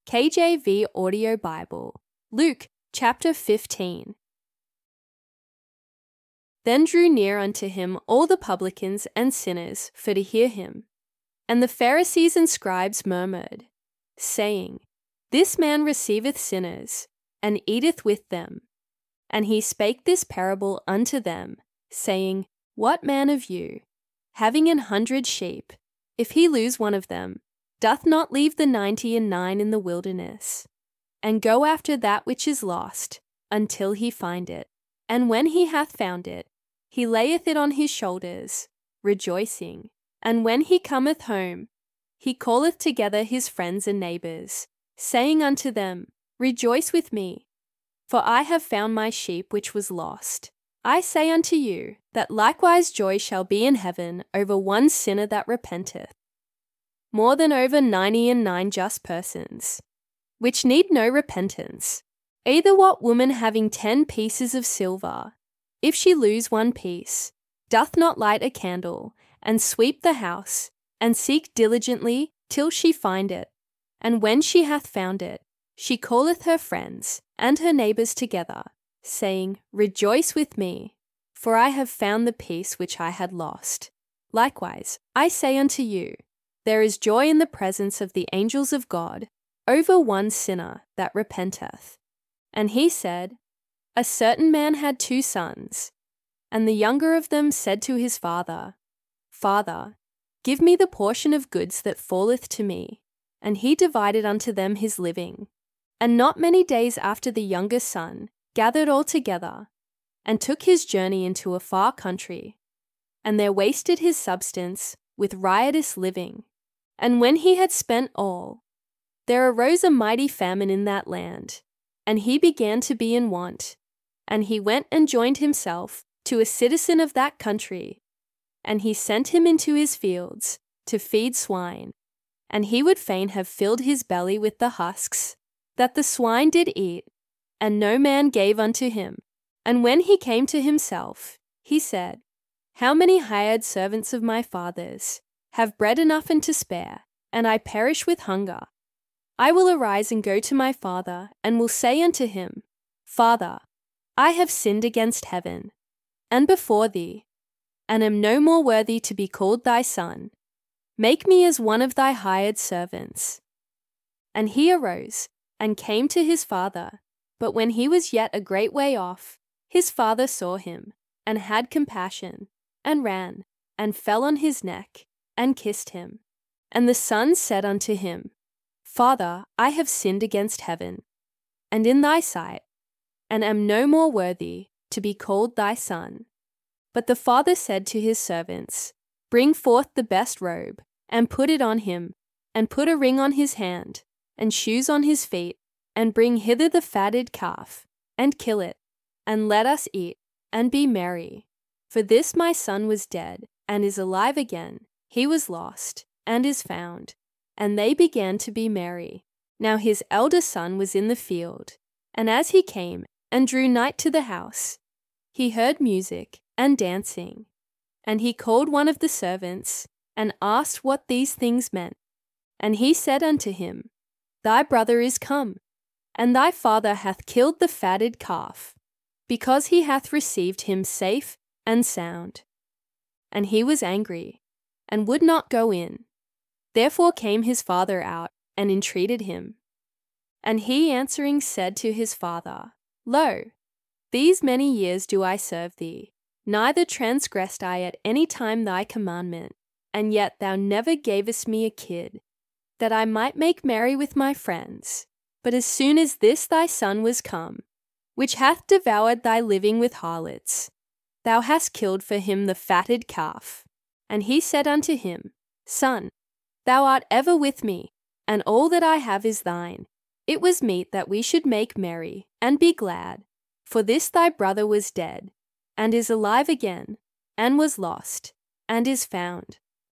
KJV Audio Bible, Luke chapter 15. Then drew near unto him all the publicans and sinners for to hear him. And the Pharisees and scribes murmured, saying, This man receiveth sinners, and eateth with them. And he spake this parable unto them, saying, What man of you, having 100 sheep, if he lose one of them, doth not leave the 99 in the wilderness, and go after that which is lost, until he find it? And when he hath found it, he layeth it on his shoulders, rejoicing. And when he cometh home, he calleth together his friends and neighbours, saying unto them, Rejoice with me, for I have found my sheep which was lost. I say unto you, that likewise joy shall be in heaven over one sinner that repenteth, more than over 99 just persons, which need no repentance. Either what woman having 10 pieces of silver, if she lose one piece, doth not light a candle, and sweep the house, and seek diligently till she find it? And when she hath found it, she calleth her friends and her neighbours together, saying, Rejoice with me, for I have found the piece which I had lost. Likewise, I say unto you, there is joy in the presence of the angels of God over one sinner that repenteth. And he said, A certain man had 2 sons, and the younger of them said to his father, Father, give me the portion of goods that falleth to me. And he divided unto them his living. And not many days after the younger son gathered all together, and took his journey into a far country, and there wasted his substance with riotous living. And when he had spent all, there arose a mighty famine in that land, and he began to be in want. And he went and joined himself to a citizen of that country, and he sent him into his fields to feed swine. And he would fain have filled his belly with the husks that the swine did eat, and no man gave unto him. And when he came to himself, he said, How many hired servants of my father's have bread enough and to spare, and I perish with hunger? I will arise and go to my father, and will say unto him, Father, I have sinned against heaven, and before thee, and am no more worthy to be called thy son. Make me as one of thy hired servants. And he arose, and came to his father. But when he was yet a great way off, his father saw him, and had compassion, and ran, and fell on his neck, and kissed him. And the son said unto him, Father, I have sinned against heaven, and in thy sight, and am no more worthy to be called thy son. But the father said to his servants, Bring forth the best robe, and put it on him, and put a ring on his hand, and shoes on his feet, and bring hither the fatted calf, and kill it, and let us eat, and be merry. For this my son was dead, and is alive again. He was lost, and is found. And they began to be merry. Now his elder son was in the field, and as he came and drew nigh to the house, he heard music and dancing. And he called one of the servants, and asked what these things meant. And he said unto him, Thy brother is come, and thy father hath killed the fatted calf, because he hath received him safe and sound. And he was angry, and would not go in. Therefore came his father out, and entreated him. And he answering said to his father, Lo, these many years do I serve thee, neither transgressed I at any time thy commandment, and yet thou never gavest me a kid, that I might make merry with my friends. But as soon as this thy son was come, which hath devoured thy living with harlots, thou hast killed for him the fatted calf. And he said unto him, Son, thou art ever with me, and all that I have is thine. It was meet that we should make merry, and be glad. For this thy brother was dead, and is alive again, and was lost, and is found.